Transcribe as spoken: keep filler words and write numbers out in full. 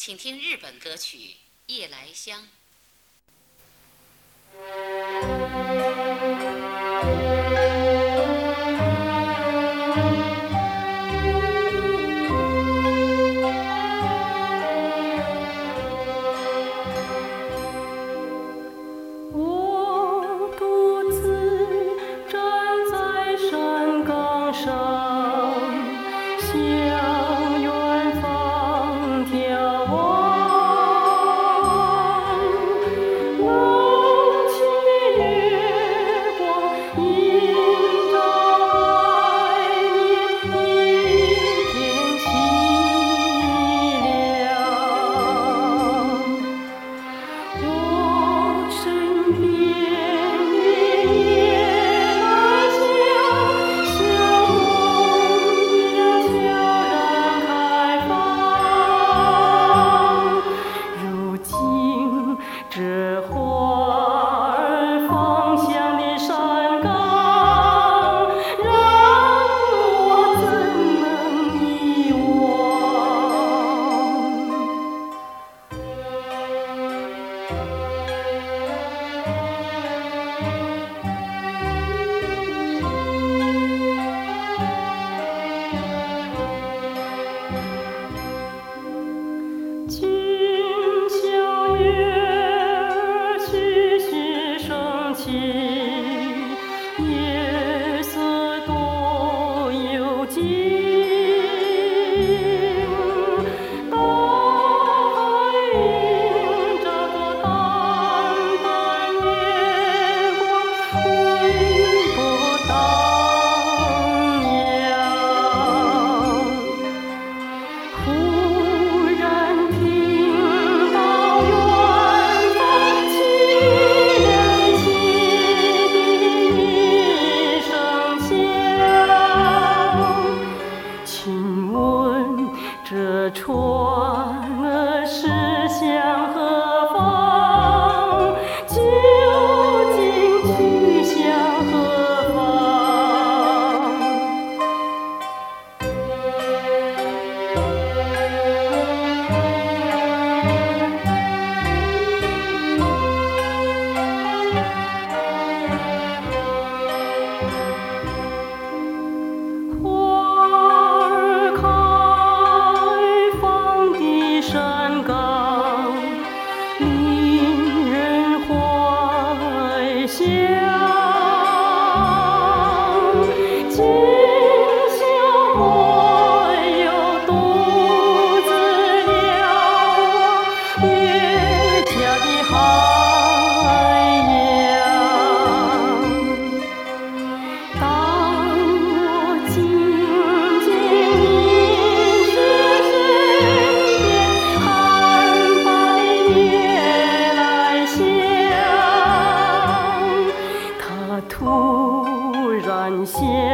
请听日本歌曲《夜来香》。 我独自站在山岗上，向远方眺望。冷清的月光映照外面一片凄凉。我身边的夜来香，像梦一样悄然开放。如今这花儿芳香的山岗，让我怎能遗忘？今宵月儿徐徐升起，夜色多幽静。大海映着个淡淡月光，微波荡漾。忽然听到远方凄凉凄的一声响，请问这船儿驶向何方？究竟去向何方？花儿开放的山岗，令人怀想。今宵没有独自瞭望月下的海洋。当我静静凝视身边寒发的夜来香，它突然现